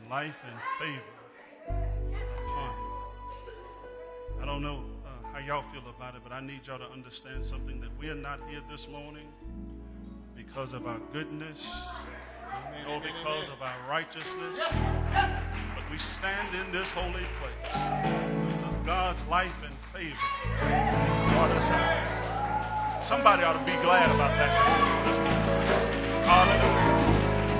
life and favor upon you. I don't know how y'all feel about it, but I need y'all to understand something, that we are not here this morning because of our goodness or because of our righteousness, but we stand in this holy place because God's life and favor brought us out. Somebody ought to be glad about that this morning. Hallelujah.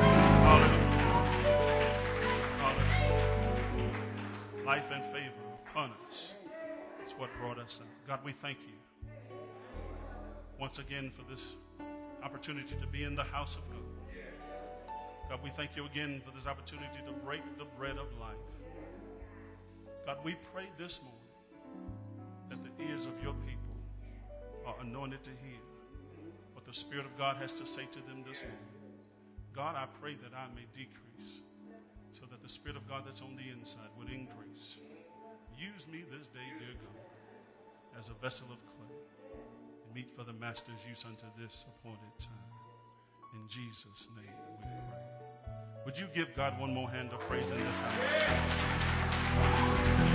Hallelujah. Hallelujah. Life and favor upon us is what brought us out. God, we thank you once again for this opportunity to be in the house of God. God, we thank you again for this opportunity to break the bread of life. God, we pray this morning that the ears of your people are anointed to hear what the Spirit of God has to say to them this morning. God, I pray that I may decrease so that the Spirit of God that's on the inside would increase. Use me this day, dear God, as a vessel of clay, and meet for the Master's use unto this appointed time. In Jesus' name we pray. Would you give God one more hand of praise in this house?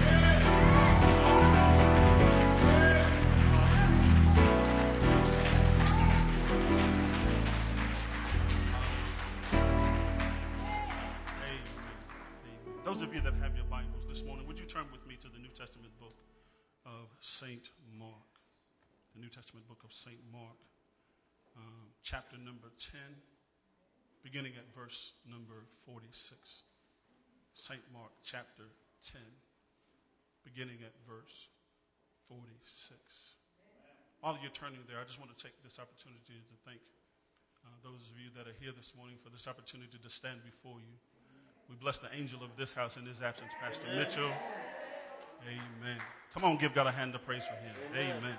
Those of you that have your Bibles this morning, would you turn with me to the New Testament book of St. Mark? The New Testament book of St. Mark, chapter number 10, beginning at verse number 46. St. Mark, chapter 10, beginning at verse 46. While you're turning there, I just want to take this opportunity to thank those of you that are here this morning for this opportunity to stand before you. We bless the angel of this house in his absence, Pastor Mitchell. Amen. Come on, give God a hand of praise for him. Amen. Amen.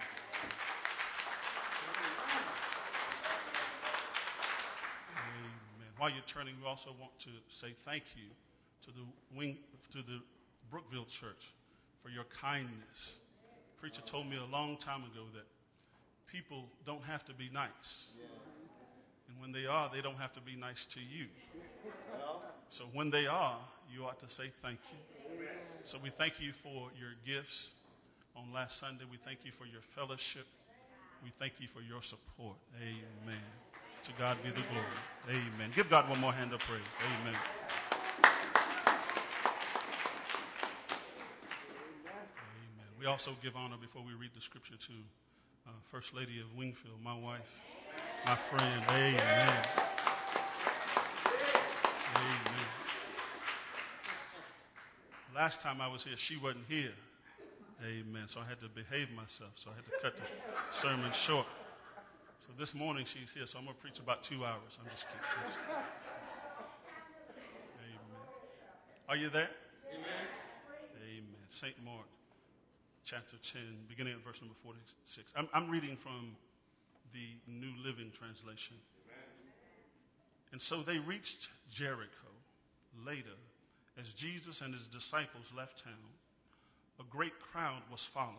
While you're turning, we also want to say thank you to the Brookville Church for your kindness. The preacher told me a long time ago that people don't have to be nice. And when they are, they don't have to be nice to you. So when they are, you ought to say thank you. So we thank you for your gifts on last Sunday. We thank you for your fellowship. We thank you for your support. Amen. To God be the glory. Amen. Give God one more hand of praise. Amen. Amen. We also give honor before we read the scripture to First Lady of Wingfield, my wife, my friend. Amen. Amen. Last time I was here, she wasn't here. Amen. So I had to behave myself. So I had to cut the sermon short. So this morning she's here, so I'm going to preach about 2 hours. I'm just kidding. Amen. Are you there? Amen. Amen. St. Mark, chapter 10, beginning at verse number 46. I'm reading from the New Living Translation. And so they reached Jericho later. As Jesus and his disciples left town, a great crowd was following.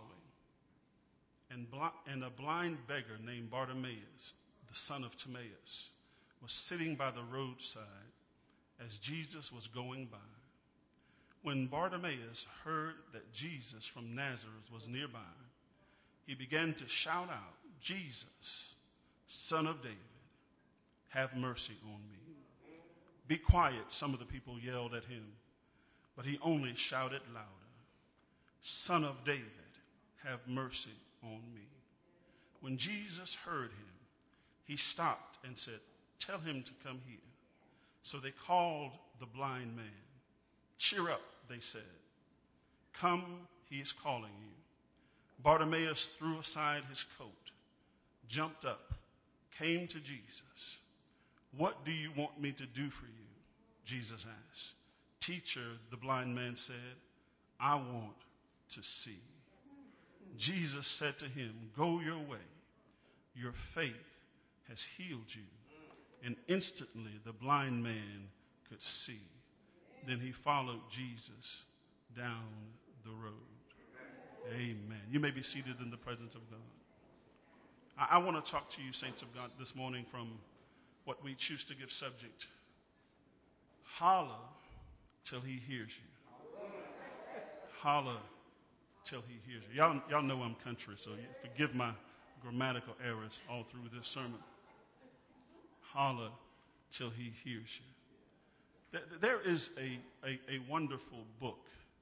And a blind beggar named Bartimaeus, the son of Timaeus, was sitting by the roadside as Jesus was going by. When Bartimaeus heard that Jesus from Nazareth was nearby, he began to shout out, "Jesus, Son of David, have mercy on me." "Be quiet," some of the people yelled at him, but he only shouted louder, "Son of David, have mercy on me." When Jesus heard him, he stopped and said, "Tell him to come here." So they called the blind man. "Cheer up," they said. "Come, he is calling you." Bartimaeus threw aside his coat, jumped up, came to Jesus. "What do you want me to do for you?" Jesus asked. "Teacher," the blind man said, "I want to see." Jesus said to him, "Go your way. Your faith has healed you." And instantly the blind man could see. Then he followed Jesus down the road. Amen. You may be seated in the presence of God. I want to talk to you, saints of God, this morning from what we choose to give subject. Holler till he hears you. Holler till he hears you. Y'all know I'm country, so forgive my grammatical errors all through this sermon. Holler till he hears you. There is a wonderful book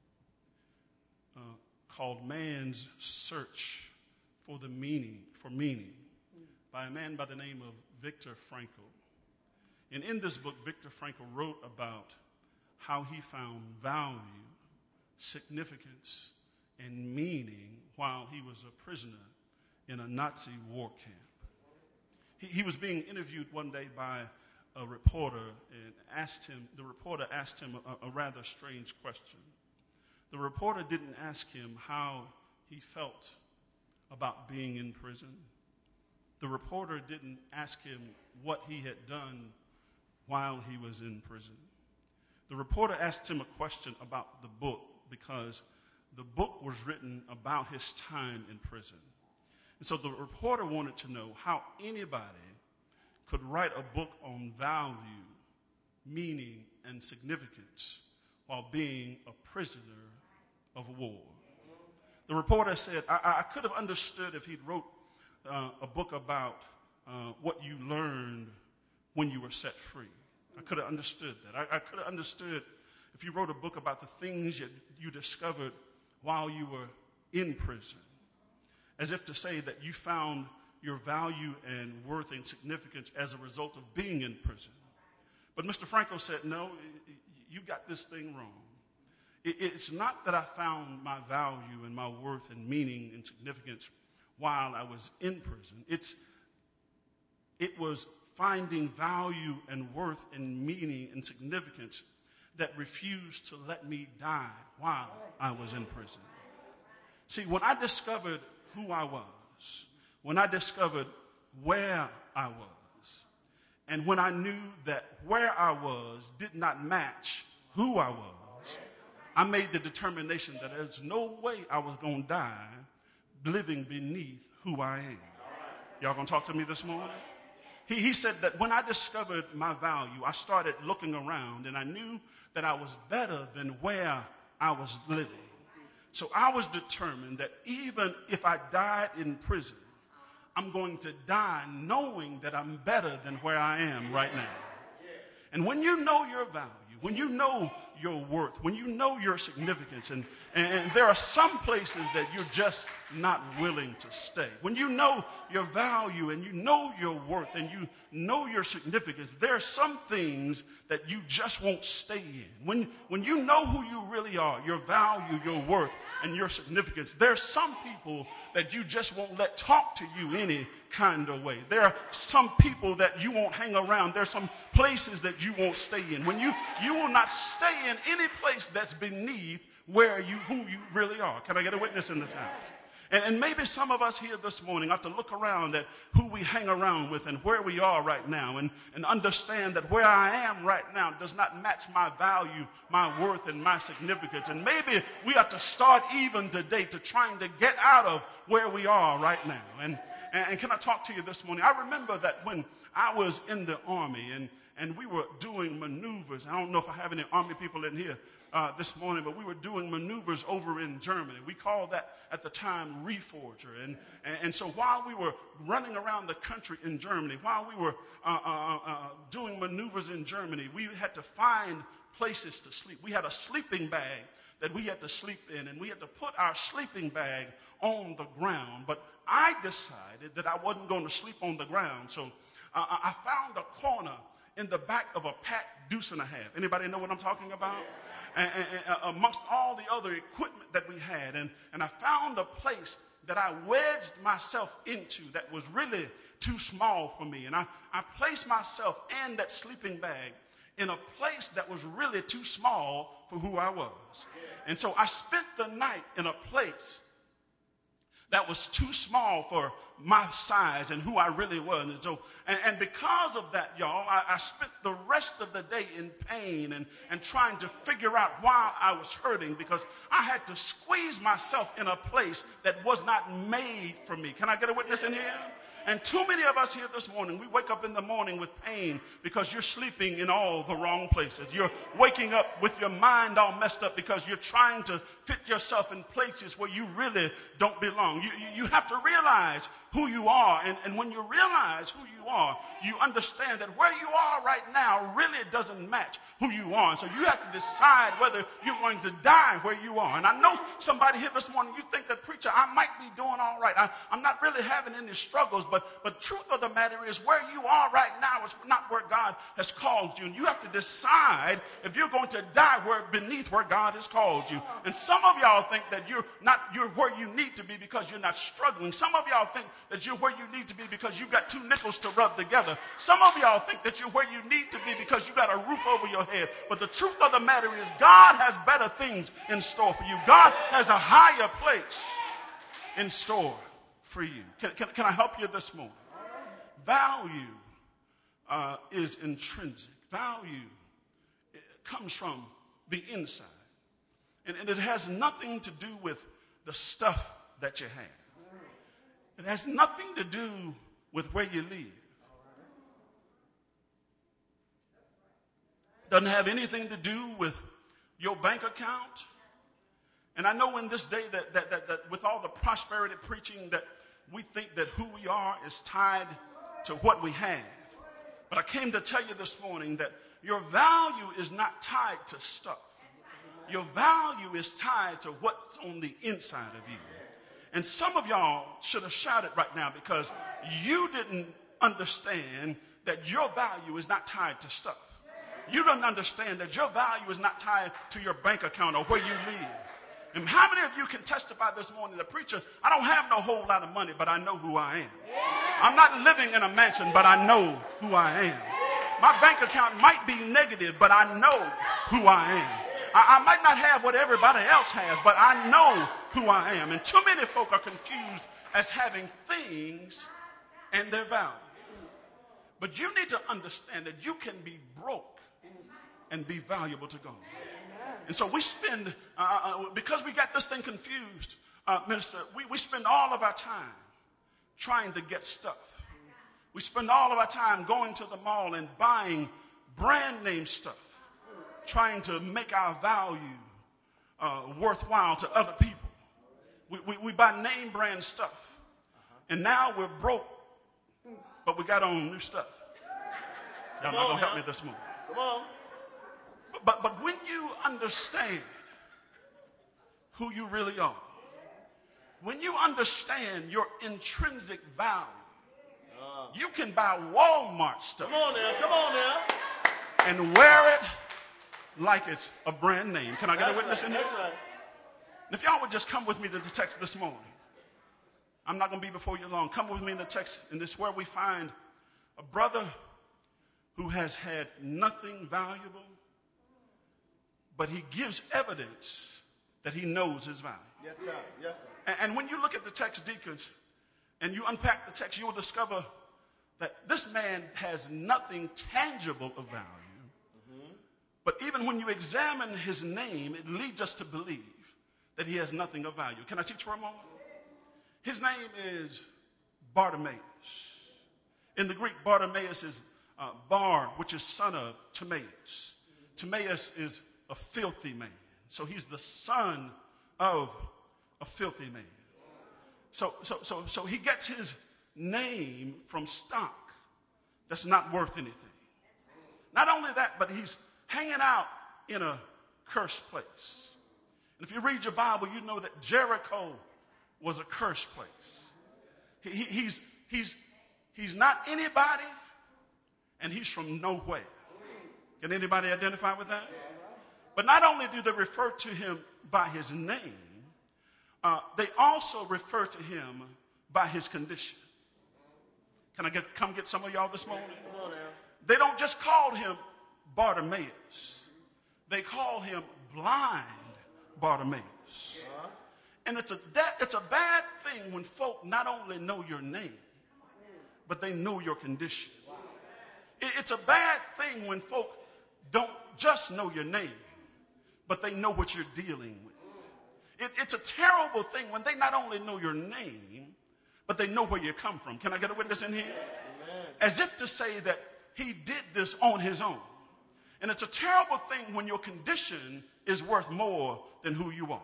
called Man's Search for Meaning by a man by the name of Viktor Frankl. And in this book, Viktor Frankl wrote about how he found value, significance, and meaning while he was a prisoner in a Nazi war camp. He was being interviewed one day by a reporter, and the reporter asked him a rather strange question. The reporter didn't ask him how he felt about being in prison. The reporter didn't ask him what he had done while he was in prison. The reporter asked him a question about the book because the book was written about his time in prison. And so the reporter wanted to know how anybody could write a book on value, meaning, and significance while being a prisoner of war. The reporter said, I could have understood if he'd wrote a book about what you learned when you were set free. I could have understood that. I could have understood if you wrote a book about the things you discovered while you were in prison, as if to say that you found your value and worth and significance as a result of being in prison. But Mr. Frankl said, no, you got this thing wrong. It's not that I found my value and my worth and meaning and significance while I was in prison. It was finding value and worth and meaning and significance that refused to let me die while I was in prison. See, when I discovered who I was, when I discovered where I was, and when I knew that where I was did not match who I was, I made the determination that there's no way I was going to die living beneath who I am. Y'all going to talk to me this morning? He said that when I discovered my value, I started looking around and I knew that I was better than where I was living. So I was determined that even if I died in prison, I'm going to die knowing that I'm better than where I am right now. And when you know your value, when you know your worth, when you know your significance, and there are some places that you're just not willing to stay. When you know your value and you know your worth and you know your significance, there are some things that you just won't stay in. When you know who you really are, your value, your worth, and your significance, there are some people that you just won't let talk to you any kind of way. There are some people that you won't hang around. There are some places that you won't stay in. When you will not stay in any place that's beneath who you really are. Can I get a witness in this house? And maybe some of us here this morning ought to look around at who we hang around with and where we are right now and understand that where I am right now does not match my value, my worth, and my significance. And maybe we ought to start even today to trying to get out of where we are right now. And can I talk to you this morning? I remember that when I was in the Army and we were doing maneuvers. I don't know if I have any Army people in here this morning, but we were doing maneuvers over in Germany. We called that at the time Reforger. And so while we were running around the country in Germany, while we were doing maneuvers in Germany, we had to find places to sleep. We had a sleeping bag that we had to sleep in, and we had to put our sleeping bag on the ground. But I decided that I wasn't going to sleep on the ground, so I found a corner in the back of a packed deuce and a half. Anybody know what I'm talking about? And amongst all the other equipment that we had. And I found a place that I wedged myself into that was really too small for me. And I placed myself in that sleeping bag in a place that was really too small for who I was. And so I spent the night in a place that was too small for my size and who I really was. And so, and because of that, y'all, I spent the rest of the day in pain and trying to figure out why I was hurting, because I had to squeeze myself in a place that was not made for me. Can I get a witness in here? And too many of us here this morning, we wake up in the morning with pain because you're sleeping in all the wrong places. You're waking up with your mind all messed up because you're trying to fit yourself in places where you really don't belong. You have to realize who you are. And when you realize who you are, you understand that where you are right now really doesn't match who you are. And so you have to decide whether you're going to die where you are. And I know somebody here this morning, you think that, preacher, I might be doing all right. I'm not really having any struggles, but truth of the matter is where you are right now is not where God has called you. And you have to decide if you're going to die beneath where God has called you. And some of y'all think that you're where you need to be because you're not struggling. Some of y'all think that you're where you need to be because you've got two nickels to rub together. Some of y'all think that you're where you need to be because you got a roof over your head. But the truth of the matter is God has better things in store for you. God has a higher place in store for you. Can I help you this morning? Value is intrinsic. Value comes from the inside. And it has nothing to do with the stuff that you have. It has nothing to do with where you live. Doesn't have anything to do with your bank account. And I know in this day that with all the prosperity preaching that we think that who we are is tied to what we have. But I came to tell you this morning that your value is not tied to stuff. Your value is tied to what's on the inside of you. And some of y'all should have shouted right now because you didn't understand that your value is not tied to stuff. You don't understand that your value is not tied to your bank account or where you live. And how many of you can testify this morning, the preacher, I don't have no whole lot of money, but I know who I am. I'm not living in a mansion, but I know who I am. My bank account might be negative, but I know who I am. I might not have what everybody else has, but I know who I am. And too many folk are confused as having things and their value. But you need to understand that you can be broke and be valuable to God. And so we spend, because we got this thing confused, minister, we spend all of our time trying to get stuff. We spend all of our time going to the mall and buying brand name stuff, trying to make our value worthwhile to other people. We buy name brand stuff. And now we're broke, but we got on new stuff. Y'all not going to help me this morning. Come on. But when you understand who you really are, when you understand your intrinsic value, you can buy Walmart stuff. Come on now. Come on now. And wear it like it's a brand name. Can I get a witness in here? That's right. And if y'all would just come with me to the text this morning. I'm not going to be before you long. Come with me in the text, and this is where we find a brother who has had nothing valuable, but he gives evidence that he knows his value. Yes, sir. Yes, sir. And when you look at the text, deacons, and you unpack the text, you will discover that this man has nothing tangible of value. But even when you examine his name, it leads us to believe that he has nothing of value. Can I teach for a moment? His name is Bartimaeus. In the Greek, Bartimaeus is Bar, which is son of Timaeus. Timaeus is a filthy man. So he's the son of a filthy man. So he gets his name from stock that's not worth anything. Not only that, but he's hanging out in a cursed place. And if you read your Bible, you know that Jericho was a cursed place. He's not anybody, and he's from nowhere. Can anybody identify with that? But not only do they refer to him by his name, they also refer to him by his condition. Can I come get some of y'all this morning? They don't just call him Bartimaeus. They call him blind Bartimaeus. And it's a bad thing when folk not only know your name, but they know your condition. It's a bad thing when folk don't just know your name, but they know what you're dealing with. It's a terrible thing when they not only know your name, but they know where you come from. Can I get a witness in here? Amen. As if to say that he did this on his own. And it's a terrible thing when your condition is worth more than who you are.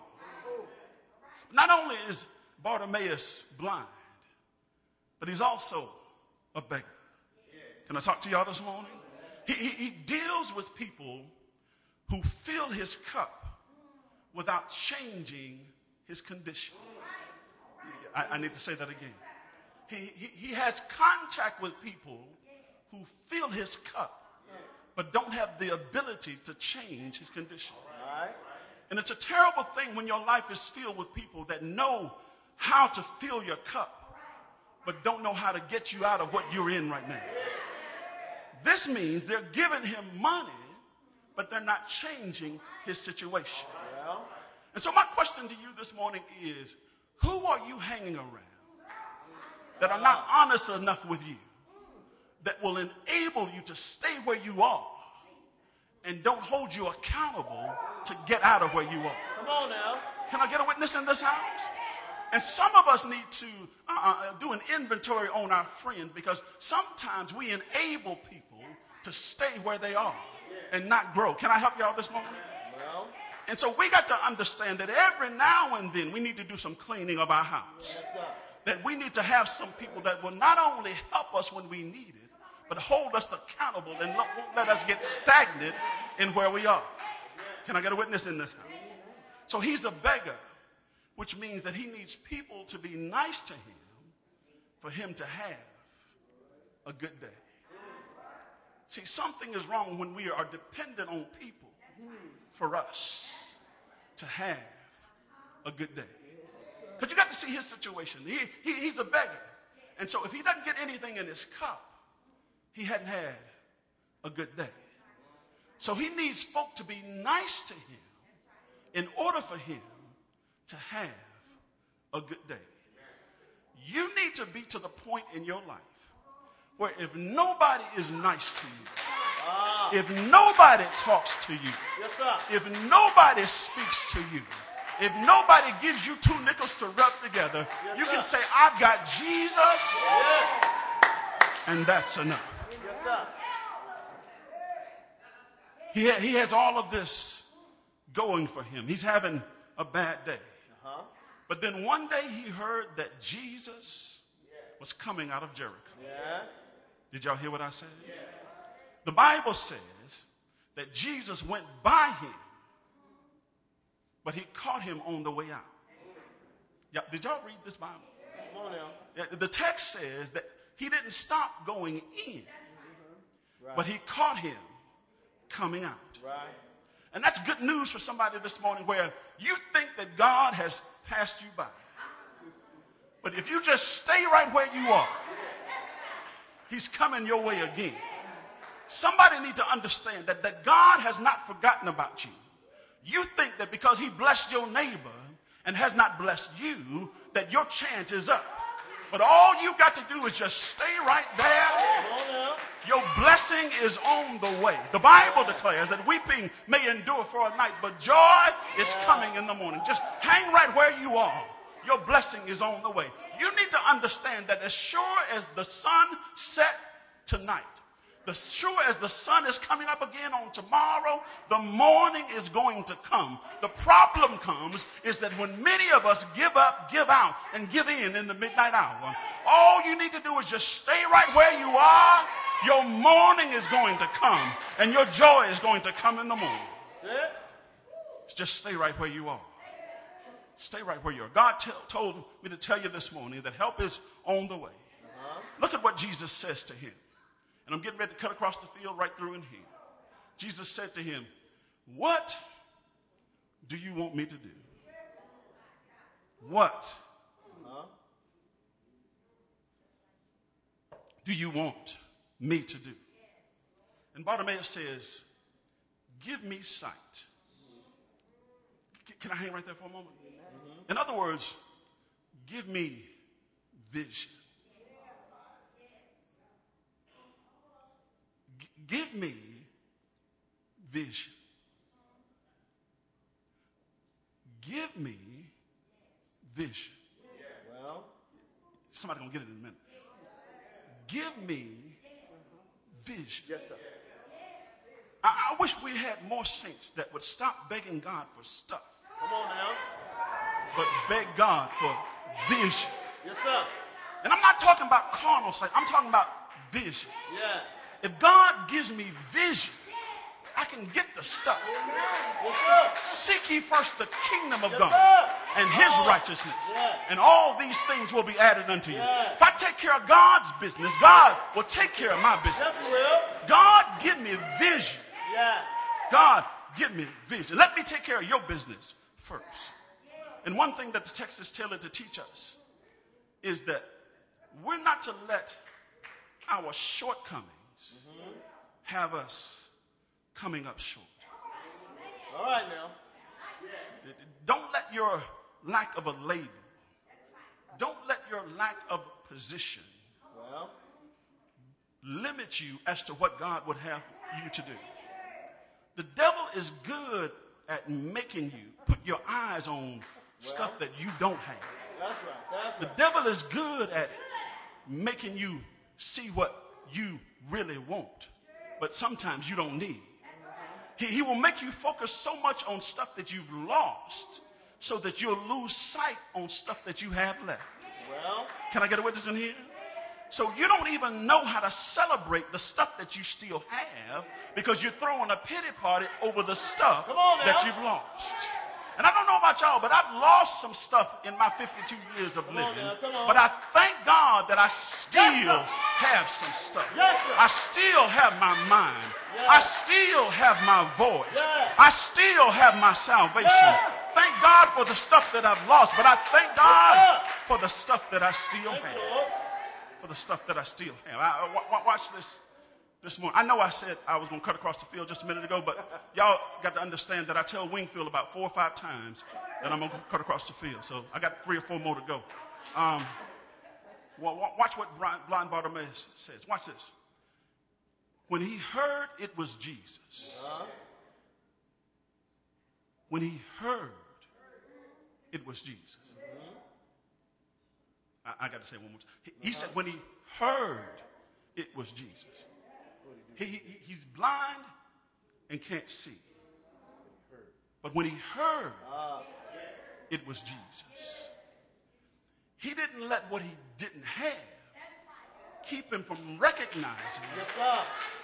Not only is Bartimaeus blind, but he's also a beggar. Can I talk to y'all this morning? He deals with people who fill his cup without changing his condition. I need to say that again. He has contact with people who fill his cup but don't have the ability to change his condition. All right. And it's a terrible thing when your life is filled with people that know how to fill your cup but don't know how to get you out of what you're in right now. This means they're giving him money, but they're not changing his situation. Well, And so my question to you this morning is, who are you hanging around that are not honest enough with you, that will enable you to stay where you are and don't hold you accountable to get out of where you are? come on now. Can I get a witness in this house? And some of us need to do an inventory on our friends, because sometimes we enable people to stay where they are and not grow. Can I help y'all this morning? Well, And so we got to understand that every now and then we need to do some cleaning of our house. yes, sir. That we need to have some people that will not only help us when we need it, but hold us accountable and won't let us get stagnant in where we are. Can I get a witness in this house? So he's a beggar, which means that he needs people to be nice to him for him to have a good day. See, something is wrong when we are dependent on people for us to have a good day. Because you got to see his situation. He's a beggar. And so if he doesn't get anything in his cup, he hadn't had a good day. So he needs folk to be nice to him in order for him to have a good day. You need to be to the point in your life where if nobody is nice to you, if nobody talks to you, Yes, sir. if nobody speaks to you, if nobody gives you two nickels to rub together, Yes, you sir. can say, I got Jesus, Yes, and that's enough. yes, sir. He has all of this going for him. He's having a bad day. Uh-huh. But then one day he heard that Jesus was coming out of Jericho. Yes. Did y'all hear what I said? The Bible says that Jesus went by him, but he caught him on the way out. Yeah, did y'all read this Bible? Come on now. Yeah, the text says that he didn't stop going in, Right. but he caught him coming out. Right. And that's good news for somebody this morning where you think that God has passed you by. But if you just stay right where you are, he's coming your way again. Somebody need to understand that God has not forgotten about you. You think that because he blessed your neighbor and has not blessed you, that your chance is up. But all you got to do is just stay right there. Come on now. Your blessing is on the way. The Bible declares that weeping may endure for a night, but joy is coming in the morning. Just hang right where you are. Your blessing is on the way. You need to understand that as sure as the sun set tonight, as sure as the sun is coming up again on tomorrow, the morning is going to come. The problem comes is that when many of us give up, give out, and give in the midnight hour, all you need to do is just stay right where you are. Your morning is going to come, and your joy is going to come in the morning. That's it. Just stay right where you are. Stay right where you are. God told me to tell you this morning that help is on the way. Look at what Jesus says to him. And I'm getting ready to cut across the field right through in here. Jesus said to him, what do you want me to do? What do you want me to do? And Bartimaeus says, give me sight. Can I hang right there for a moment? In other words, give me vision. Give me vision. Give me vision. Well, Somebody going to get it in a minute. Give me vision. Yes, sir. I wish we had more saints that would stop begging God for stuff, Come on now. but beg God for vision. Yes, sir. And I'm not talking about carnal sight. I'm talking about vision. Yeah. If God gives me vision, I can get the stuff. Yes, sir. Seek ye first the kingdom of Yes, God sir. and his righteousness, Yeah. and all these things will be added unto you. Yeah. If I take care of God's business, God will take care of my business. Yes, he will. God, give me vision. Yeah. God, give me vision. Let me take care of your business first. And one thing that the text is telling to teach us is that we're not to let our shortcomings have us coming up short. All right now. Don't let your lack of a label, don't let your lack of position Well, limit you as to what God would have you to do. The devil is good at making you put your eyes on stuff that you don't have. that's right. That's The right. devil is good at making you see what you really want, but sometimes you don't need. He will make you focus so much on stuff that you've lost so that you'll lose sight on stuff that you have left. Well, Can I get a witness in here? So you don't even know how to celebrate the stuff that you still have because you're throwing a pity party over the stuff Come on now. that you've lost. And I don't know about y'all, but I've lost some stuff in my 52 years of on living. now, come on. But I thank God that I still Yes, sir. have some stuff. Yes, sir. I still have my mind. Yes. I still have my voice. Yes. I still have my salvation. Yes. Thank God for the stuff that I've lost, but I thank God sir. for the stuff that I still thank you, have. Lord. For the stuff that I still have. Watch this morning. I know I said I was going to cut across the field just a minute ago, but y'all got to understand that I tell Wingfield about 4 or 5 times that I'm going to cut across the field. So I got 3 or 4 more to go. Watch what blind Bartimaeus says. Watch this. When he heard it was Jesus. When he heard it was Jesus. I got to say it one more time. He said when he heard it was Jesus. He's blind and can't see. But when he heard it was Jesus, he didn't let what he didn't have keep him from recognizing Yes, sir.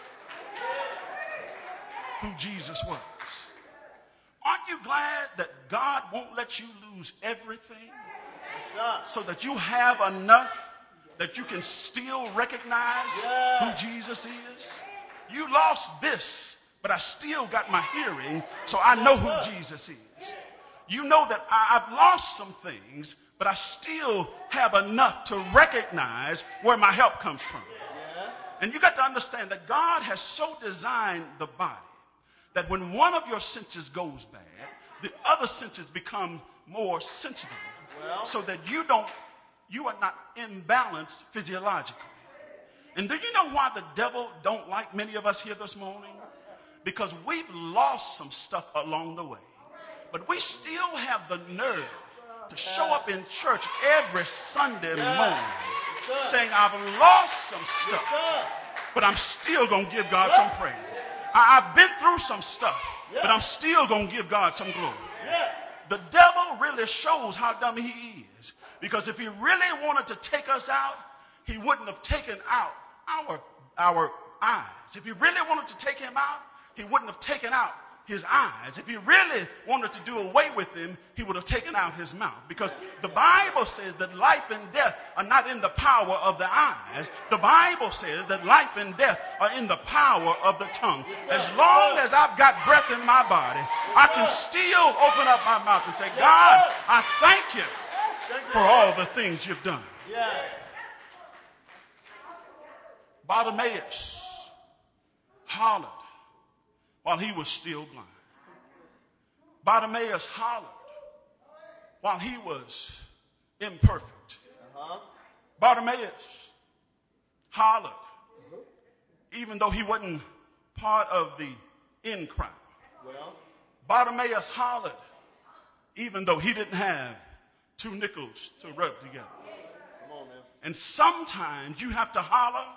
who Jesus was. Aren't you glad that God won't let you lose everything Yes, sir. so that you have enough that you can still recognize Yeah. who Jesus is? You lost this, but I still got my hearing, so I know who Jesus is. You know that I've lost some things, but I still have enough to recognize where my help comes from. Yes. And you got to understand that God has so designed the body that when one of your senses goes bad, the other senses become more sensitive, Well. so that you are not imbalanced physiologically. And do you know why the devil don't like many of us here this morning? Because we've lost some stuff along the way. But we still have the nerve to show up in church every Sunday morning Yes, sir. saying, I've lost some stuff, Yes, sir. but I'm still going to give God some praise. I've been through some stuff, but I'm still going to give God some glory. Yeah. The devil really shows how dumb he is. Because if he really wanted to take us out, he wouldn't have taken out our eyes. If he really wanted to take him out, he wouldn't have taken out his eyes. If he really wanted to do away with him, he would have taken out his mouth. Because the Bible says that life and death are not in the power of the eyes. The Bible says that life and death are in the power of the tongue. As long as I've got breath in my body, I can still open up my mouth and say, God, I thank you for all the things you've done. Yeah. Bartimaeus hollered while he was still blind. Bartimaeus hollered while he was imperfect. Bartimaeus hollered even though he wasn't part of the in crowd. Well. Bartimaeus hollered even though he didn't have 2 nickels to rub together. Come on now. And sometimes you have to holler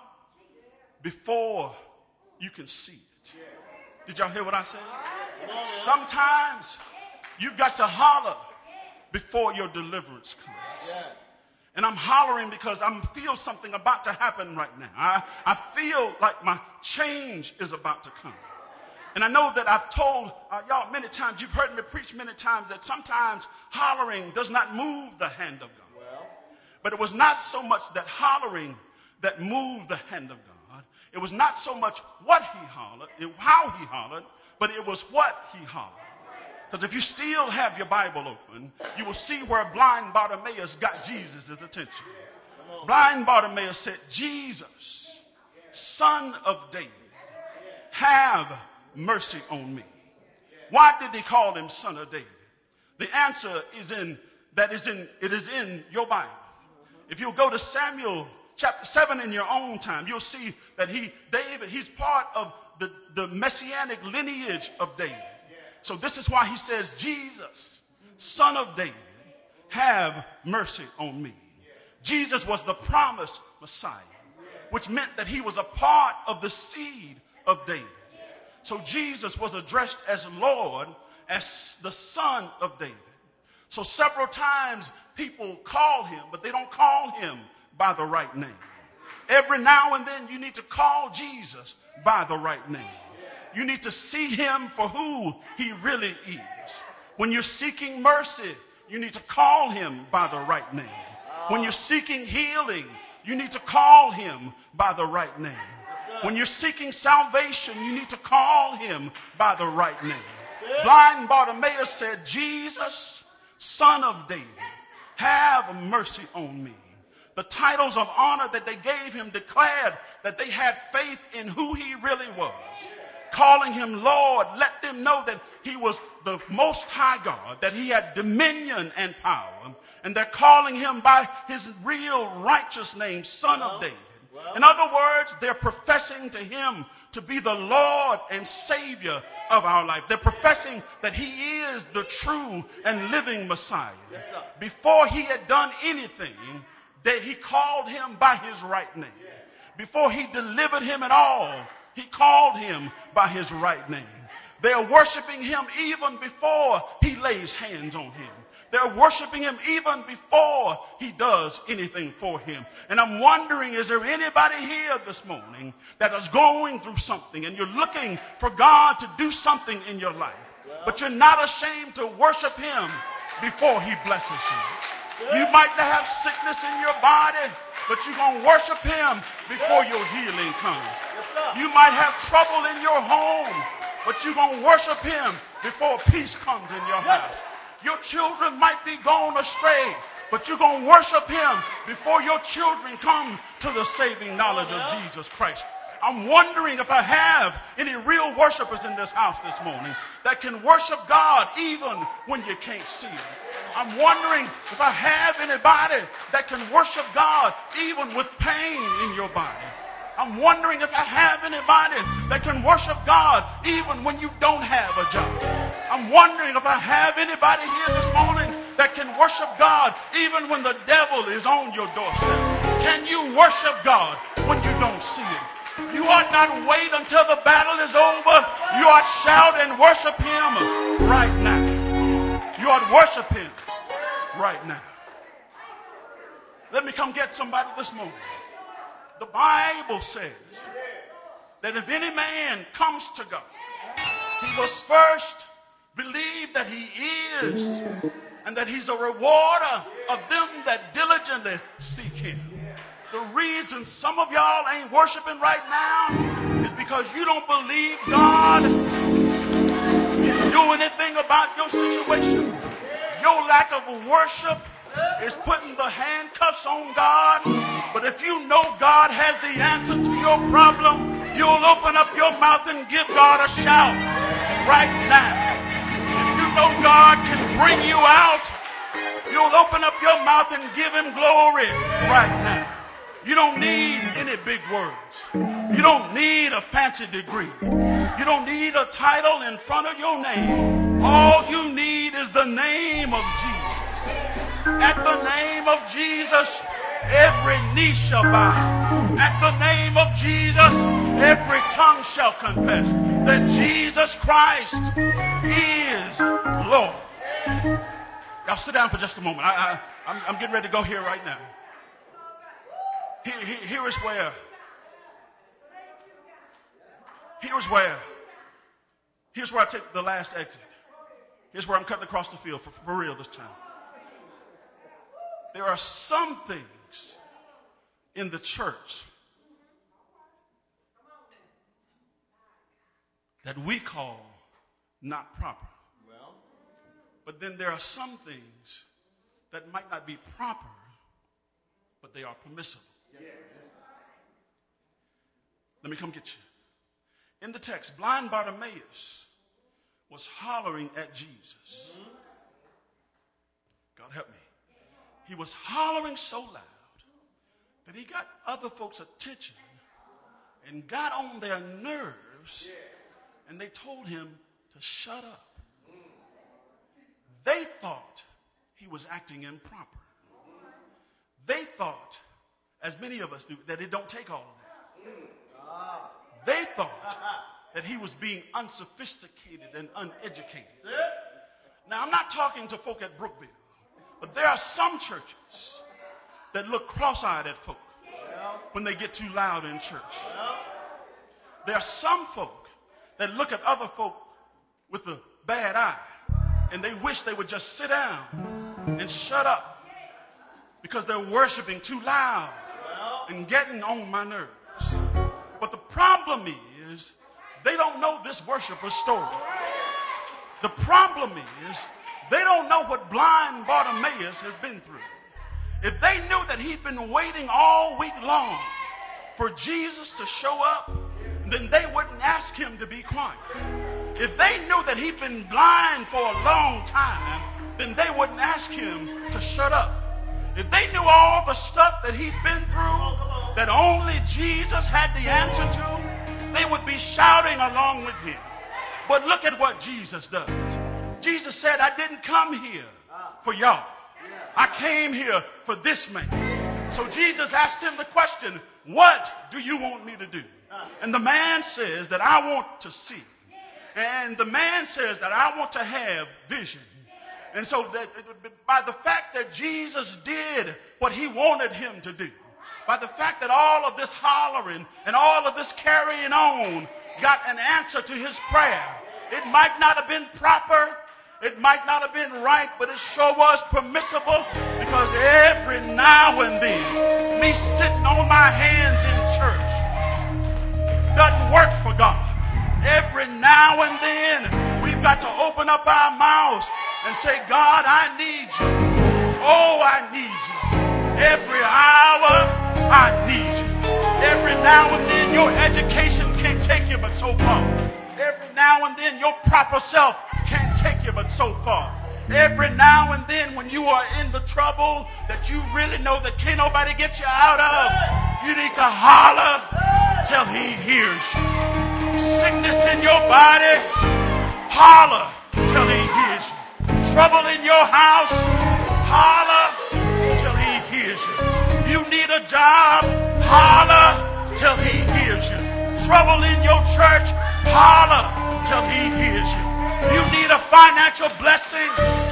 before you can see it. Did y'all hear what I said? Sometimes you've got to holler before your deliverance comes. And I'm hollering because I feel something about to happen right now. I feel like my change is about to come. And I know that I've told y'all many times, you've heard me preach many times, that sometimes hollering does not move the hand of God. But it was not so much that hollering that moved the hand of God. It was not so much what he hollered, how he hollered, but it was what he hollered. Because if you still have your Bible open, you will see where blind Bartimaeus got Jesus' attention. Blind Bartimaeus said, Jesus, Son of David, have mercy on me. Why did he call him Son of David? The answer is it is in your Bible. If you'll go to Samuel chapter 7 in your own time, you'll see that he's part of the messianic lineage of David. So this is why he says, Jesus, Son of David, have mercy on me. Jesus was the promised Messiah, which meant that he was a part of the seed of David. So Jesus was addressed as Lord, as the Son of David. So several times people call him, but they don't call him by the right name. Every now and then you need to call Jesus by the right name. You need to see him for who he really is. When you're seeking mercy, you need to call him by the right name. When you're seeking healing, you need to call him by the right name. When you're seeking salvation, you need to call him by the right name. Blind Bartimaeus said, Jesus, Son of David, have mercy on me. The titles of honor that they gave him declared that they had faith in who he really was. Calling him Lord let them know that he was the Most High God, that he had dominion and power. And they're calling him by his real righteous name, Son of David. In other words, they're professing to him to be the Lord and Savior of our life. They're professing that he is the true and living Messiah. Before he had done anything, he called him by his right name. Before he delivered him at all, he called him by his right name. They're worshiping him even before he lays hands on him. They're worshiping him even before he does anything for him. And I'm wondering, is there anybody here this morning that is going through something and you're looking for God to do something in your life, but you're not ashamed to worship him before he blesses you? You might not have sickness in your body, but you're going to worship him before your healing comes. You might have trouble in your home, but you're going to worship him before peace comes in your house. Your children might be gone astray, but you're going to worship him before your children come to the saving knowledge of Jesus Christ. I'm wondering if I have any real worshipers in this house this morning that can worship God even when you can't see him. I'm wondering if I have anybody that can worship God even with pain in your body. I'm wondering if I have anybody that can worship God even when you don't have a job. I'm wondering if I have anybody here this morning that can worship God even when the devil is on your doorstep. Can you worship God when you don't see him? You ought not wait until the battle is over. You ought shout and worship him right now. You ought worship him right now. Let me come get somebody this morning. The Bible says that if any man comes to God, he must first believe that he is and that he's a rewarder of them that diligently seek him. The reason some of y'all ain't worshiping right now is because you don't believe God can do anything about your situation. Your lack of worship is putting the handcuffs on God. But if you know God has the answer to your problem, you'll open up your mouth and give God a shout right now. If you know God can bring you out, you'll open up your mouth and give him glory right now. You don't need any big words. You don't need a fancy degree. You don't need a title in front of your name. All you need is the name of Jesus. At the name of Jesus, Every knee shall bow. At the name of Jesus, every tongue shall confess that Jesus Christ is Lord. Y'all sit down for just a moment. I'm getting ready to go here right now. Here's where I take the last exit. Here's where I'm cutting across the field for real this time. There are some things in the church that we call not proper. But then there are some things that might not be proper, but they are permissible. Let me come get you. In the text, blind Bartimaeus was hollering at Jesus. God help me. He was hollering so loud that he got other folks' attention and got on their nerves, and they told him to shut up. They thought he was acting improper. They thought, as many of us do, that it don't take all of that. They thought that he was being unsophisticated and uneducated. Now, I'm not talking to folk at Brookville, but there are some churches that look cross-eyed at folk when they get too loud in church. There are some folk that look at other folk with a bad eye, and they wish they would just sit down and shut up because they're worshiping too loud and getting on my nerves. But the problem is they don't know this worshiper's story. The problem is they don't know what blind Bartimaeus has been through. If they knew that he'd been waiting all week long for Jesus to show up, then they wouldn't ask him to be quiet. If they knew that he'd been blind for a long time, then they wouldn't ask him to shut up. If they knew all the stuff that he'd been through that only Jesus had the answer to, they would be shouting along with him. But look at what Jesus does. Jesus said, I didn't come here for y'all. I came here for this man. So Jesus asked him the question, what do you want me to do? And the man says that I want to see. And the man says that I want to have vision. And so that by the fact that Jesus did what he wanted him to do, by the fact that all of this hollering and all of this carrying on got an answer to his prayer, it might not have been proper, it might not have been right, but it sure was permissible, because every now and then, me sitting on my hands in church doesn't work for God. Every now and then, we've got to open up our mouths and say, God, I need you. Oh, I need you. Every hour, I need you. Every now and then, your education can't take you but so far. Every now and then, your proper self can't take you but so far. Every now and then, when you are in the trouble that you really know that can't nobody get you out of, you need to holler till he hears you. Sickness in your body, holler till he hears you. Trouble in your house, holler till he hears you. You need a job, holler till he hears you. Trouble in your church, holler till he hears you. You need a financial blessing,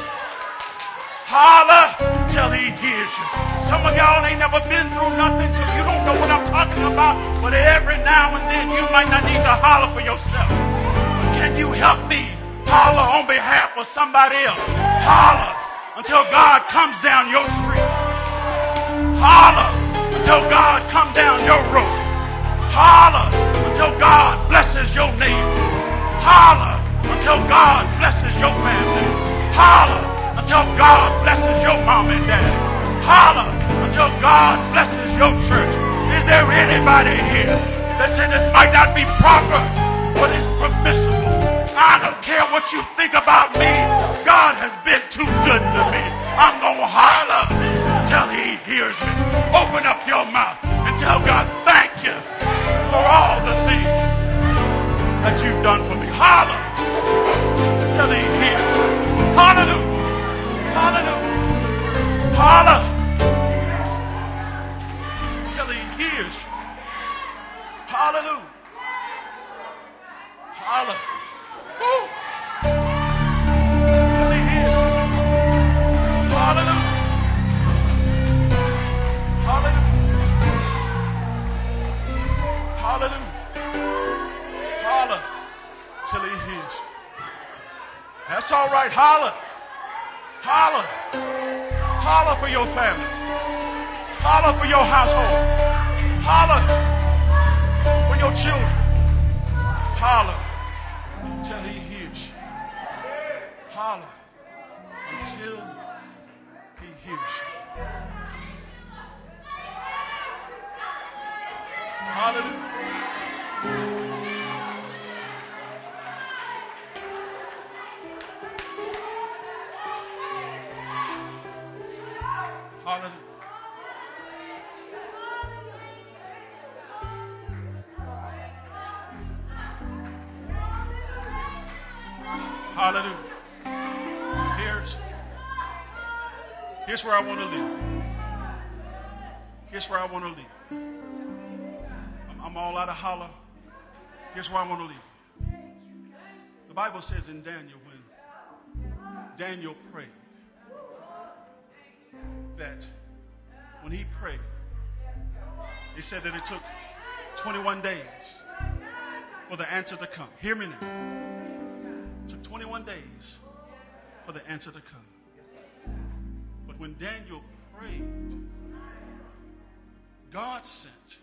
holler till he hears you. Some of y'all ain't never been through nothing, so you don't know what I'm talking about. But every now and then, you might not need to holler for yourself. Can you help me holler on behalf of somebody else? Holler until God comes down your street. Holler until God comes down your road. Holler until God blesses your neighbor. Holler until God blesses your family. Holler until God blesses your mom and dad. Holler until God blesses your church. Is there anybody here that said this might not be proper, but it's permissible? I don't care what you think about me. God has been too good to me. I'm going to holler till he hears me. Open up your mouth and tell God, thank you for all the things that you've done for me. Holler till he hears you. Hallelujah. Hallelujah. Holler. Holler. Woo. Till he hears. Hallelujah. Hallelujah. Hallelujah. Holler till he hears. That's all right. Holler. Holler. Holler for your family. Holler for your household. Holler for your children. Holler until he hears you. Holler until he hears you. Hallelujah. Hallelujah. Hallelujah. Here's where I want to leave. Here's where I want to leave. I'm all out of holler. Here's where I want to leave. The Bible says in Daniel, when Daniel prayed, that when he prayed, he said that it took 21 days for the answer to come. Hear me now. It took 21 days for the answer to come. But when Daniel prayed, God sent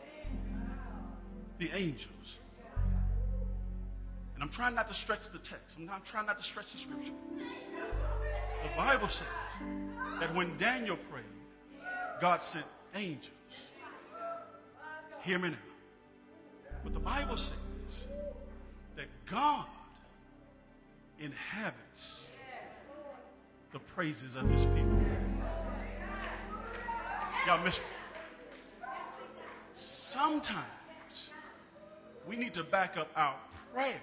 the angels. And I'm trying not to stretch the text. I'm trying not to stretch the scripture. The Bible says that when Daniel prayed, God sent angels. Hear me now. But the Bible says that God inhabits the praises of his people. Y'all miss me. Sometimes we need to back up our prayer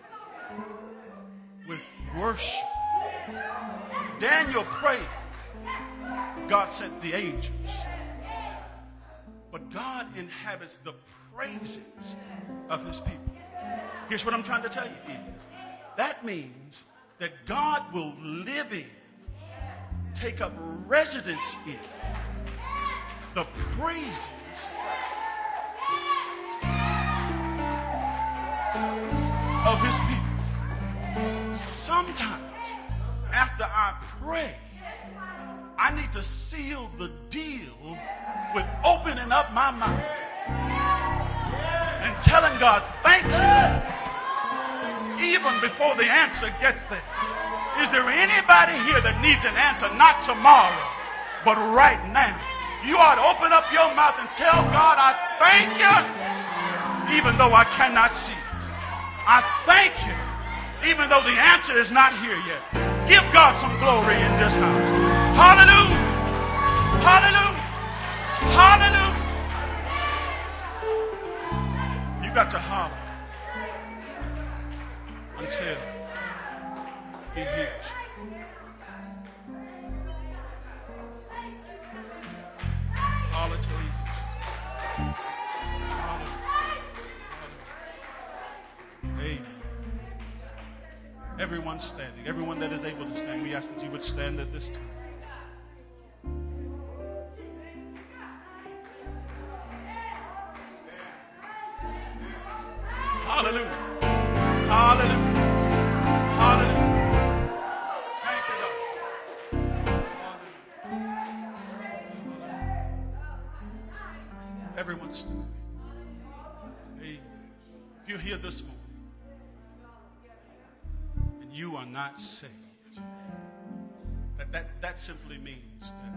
with worship. Daniel prayed. God sent the angels. But God inhabits the praises of his people. Here's what I'm trying to tell you is that means that God will live in, take up residence in the praises of his people. Sometimes after I pray, I need to seal the deal with opening up my mouth and telling God, thank you, even before the answer gets there. Is there anybody here that needs an answer, not tomorrow, but right now? You ought to open up your mouth and tell God, I thank you, even though I cannot see. I thank you, even though the answer is not here yet. Give God some glory in this house. Hallelujah. Hallelujah. Hallelujah. You got to holler until he hears. Holler till he hears. Holler. Amen. Everyone standing, everyone that is able to stand, we ask that you would stand at this time. Hallelujah. Hallelujah. Hallelujah. Thank you, God. Hallelujah. Everyone stand. Hey, if you're here this morning and you are not saved, that simply means that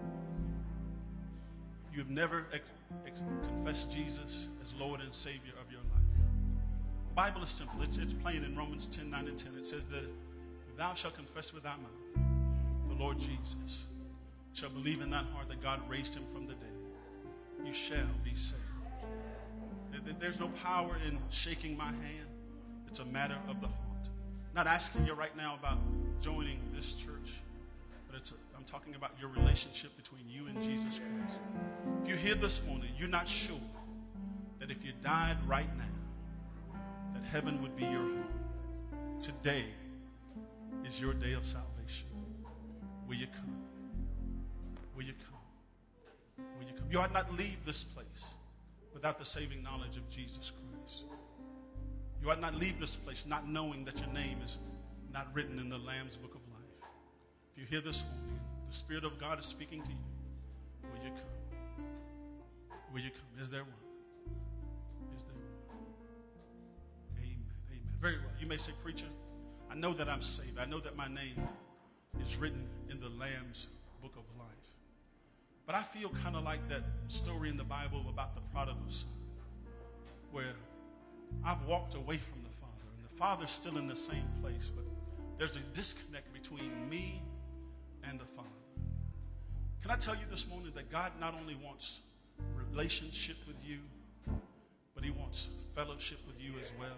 you've never confessed Jesus as Lord and Savior of your life. The Bible is simple. It's plain in Romans 10:9 and 10. It says that if thou shalt confess with thy mouth the Lord Jesus, shall believe in thine heart that God raised him from the dead, you shall be saved. There's no power in shaking my hand. It's a matter of the heart. I'm not asking you right now about joining this church, but I'm talking about your relationship between you and Jesus Christ. If you're here this morning, you're not sure that if you died right now, that heaven would be your home. Today is your day of salvation. Will you come? Will you come? Will you come? You ought not leave this place without the saving knowledge of Jesus Christ. You ought not leave this place not knowing that your name is not written in the Lamb's book of life. If you're here this morning, the Spirit of God is speaking to you. Will you come? Will you come? Is there one? Is there one? Amen. Amen. Very well. You may say, preacher, I know that I'm saved. I know that my name is written in the Lamb's book of life. But I feel kind of like that story in the Bible about the prodigal son, where I've walked away from the Father, and the Father's still in the same place, but there's a disconnect between me and the Father. Can I tell you this morning that God not only wants relationship with you, but He wants fellowship with you as well?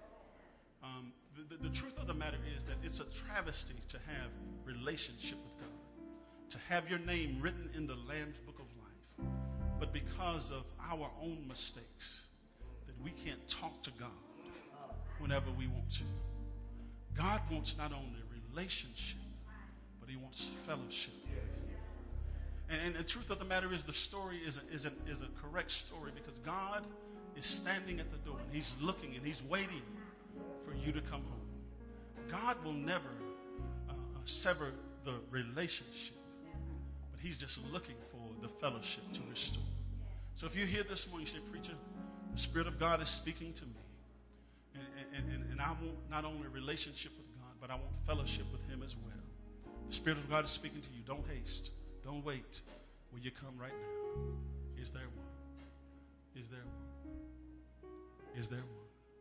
The truth of the matter is that it's a travesty to have relationship with God, to have your name written in the Lamb's book of life, but because of our own mistakes, that we can't talk to God whenever we want to. God wants not only relationship, but He wants fellowship with you. And the truth of the matter is the story is a correct story, because God is standing at the door and He's looking and He's waiting for you to come home. God will never sever the relationship, but He's just looking for the fellowship to restore. So if you're here this morning, you say, preacher, the Spirit of God is speaking to me, and I want not only a relationship with God, but I want fellowship with Him as well. The Spirit of God is speaking to you. Don't haste. Don't wait. Will you come right now? Is there one? Is there one? Is there one?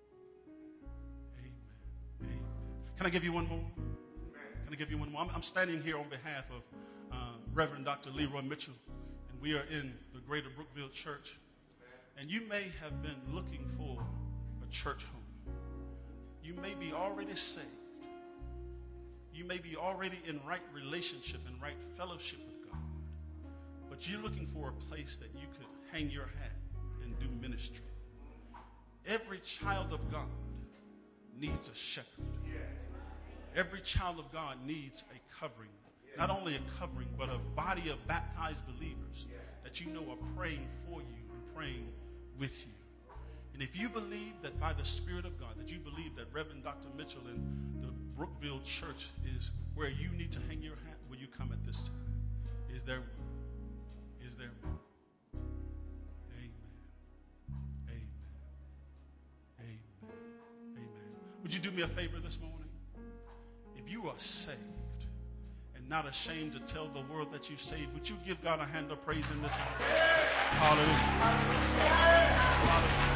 Amen. Amen. Can I give you one more? Can I give you one more? I'm standing here on behalf of Reverend Dr. Leroy Mitchell, and we are in the Greater Brookville Church. And you may have been looking for a church home. You may be already saved. You may be already in right relationship and right fellowship with God. But you're looking for a place that you could hang your hat and do ministry. Every child of God needs a shepherd. Every child of God needs a covering. Not only a covering, but a body of baptized believers that you know are praying for you and praying with you. And if you believe that by the Spirit of God, that you believe that Reverend Dr. Mitchell and the Brookville Church is where you need to hang your hat, will you come at this time? Is there one? Is there one? Amen. Amen. Amen. Amen. Would you do me a favor this morning? If you are saved and not ashamed to tell the world that you're saved, would you give God a hand of praise in this house? Hallelujah. Hallelujah.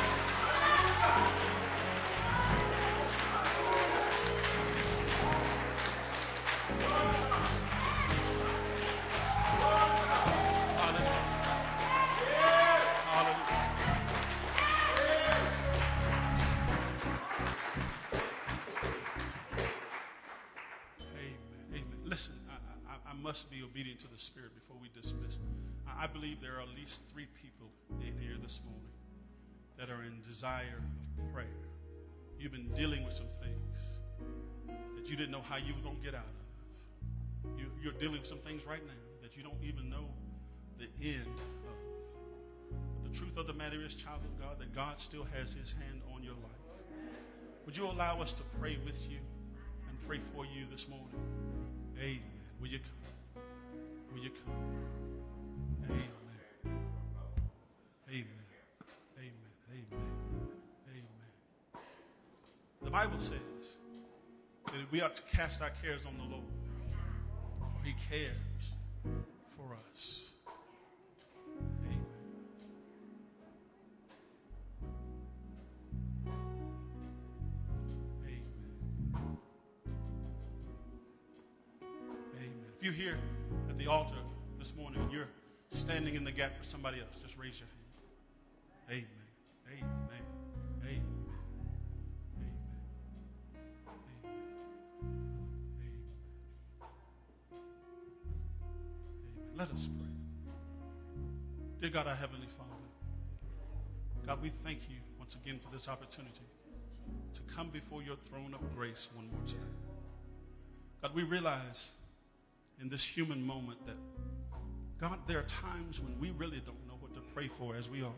Must be obedient to the Spirit before we dismiss. I believe there are at least 3 people in here this morning that are in desire of prayer. You've been dealing with some things that you didn't know how you were going to get out of. You're dealing with some things right now that you don't even know the end of. But the truth of the matter is, child of God, that God still has His hand on your life. Would you allow us to pray with you and pray for you this morning? Amen. Will you come? Will you come? Amen. Amen. Amen. Amen. Amen. The Bible says that we ought to cast our cares on the Lord, for He cares for us. Amen. Amen. Amen. If you're here at the altar this morning and you're standing in the gap for somebody else, just raise your hand. Amen. Amen. Amen. Amen. Amen. Amen. Let us pray. Dear God, our Heavenly Father, God, we thank you once again for this opportunity to come before your throne of grace one more time. God, we realize in this human moment that, God, there are times when we really don't know what to pray for as we ought.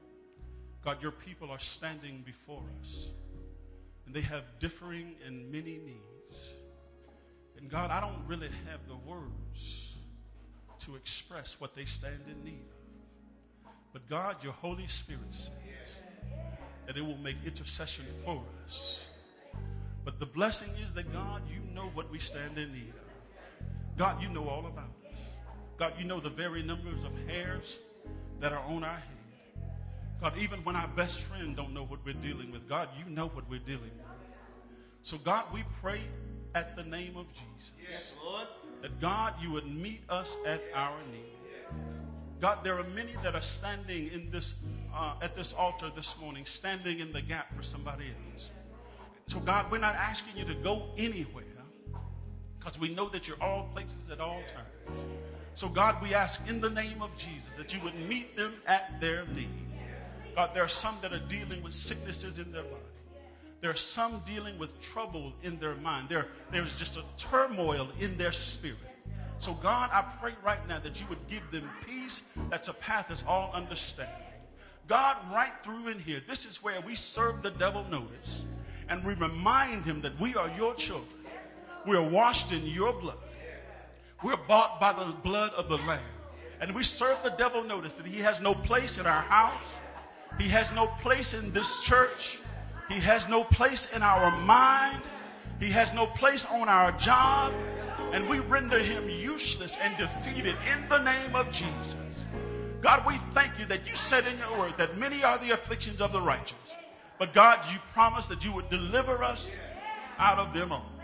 God, your people are standing before us, and they have differing and many needs. And God, I don't really have the words to express what they stand in need of. But God, your Holy Spirit says that it will make intercession for us. But the blessing is that, God, you know what we stand in need of. God, you know all about us. God, you know the very numbers of hairs that are on our head. God, even when our best friend don't know what we're dealing with, God, you know what we're dealing with. So, God, we pray at the name of Jesus, Yes, Lord. that, God, you would meet us at our need. God, there are many that are standing in this at this altar this morning, standing in the gap for somebody else. So, God, we're not asking you to go anywhere, because we know that you're all places at all times. So, God, we ask in the name of Jesus that you would meet them at their need. God, there are some that are dealing with sicknesses in their body. There are some dealing with trouble in their mind. There's just a turmoil in their spirit. So, God, I pray right now that you would give them peace that surpasses all understanding. God, right through in here, this is where we serve the devil notice, and we remind him that we are your children. We are washed in your blood. We're bought by the blood of the Lamb. And we serve the devil notice that he has no place in our house. He has no place in this church. He has no place in our mind. He has no place on our job. And we render him useless and defeated in the name of Jesus. God, we thank you that you said in your word that many are the afflictions of the righteous. But God, you promised that you would deliver us out of them all.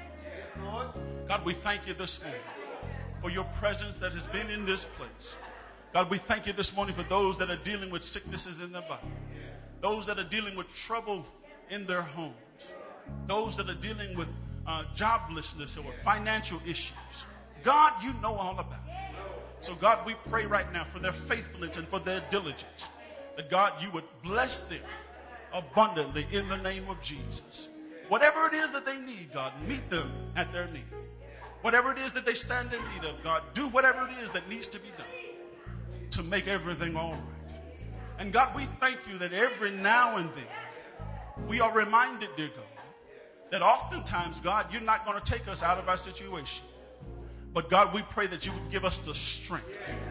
God, we thank you this morning for your presence that has been in this place. God, we thank you this morning for those that are dealing with sicknesses in their body, those that are dealing with trouble in their homes, those that are dealing with joblessness or financial issues. God, you know all about it. So, God, we pray right now for their faithfulness and for their diligence, that, God, you would bless them abundantly in the name of Jesus. Whatever it is that they need, God, meet them at their need. Whatever it is that they stand in need of, God, do whatever it is that needs to be done to make everything all right. And God, we thank you that every now and then we are reminded, dear God, that oftentimes, God, you're not going to take us out of our situation. But God, we pray that you would give us the strength,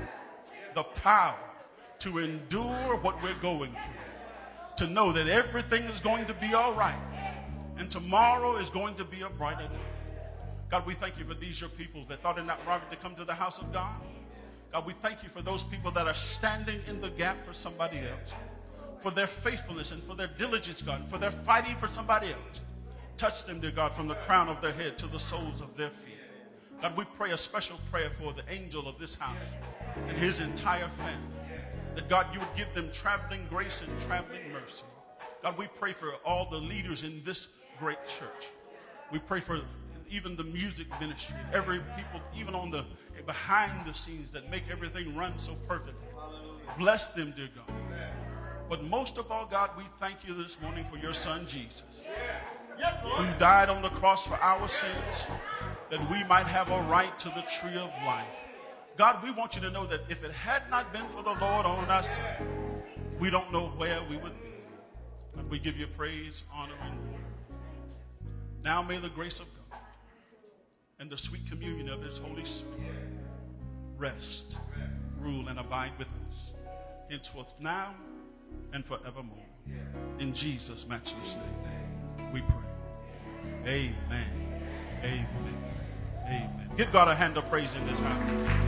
the power to endure what we're going through, to know that everything is going to be all right, and tomorrow is going to be a brighter day. God, we thank you for these your people that thought it not robbery to come to the house of God. God, we thank you for those people that are standing in the gap for somebody else, for their faithfulness and for their diligence, God, for their fighting for somebody else. Touch them, dear God, from the crown of their head to the soles of their feet. God, we pray a special prayer for the angel of this house and his entire family, that, God, you would give them traveling grace and traveling mercy. God, we pray for all the leaders in this great church. We pray for even the music ministry, every people, even on the behind the scenes that make everything run so perfectly. Bless them, dear God. But most of all, God, we thank you this morning for your son, Jesus, who died on the cross for our sins, that we might have a right to the tree of life. God, we want you to know that if it had not been for the Lord on our side, we don't know where we would be. God, we give you praise, honor, and glory. Now may the grace of God and the sweet communion of his Holy Spirit rest, rule, and abide with us, henceforth now and forevermore. In Jesus' matchless name, we pray. Amen. Amen. Amen. Give God a hand of praise in this house.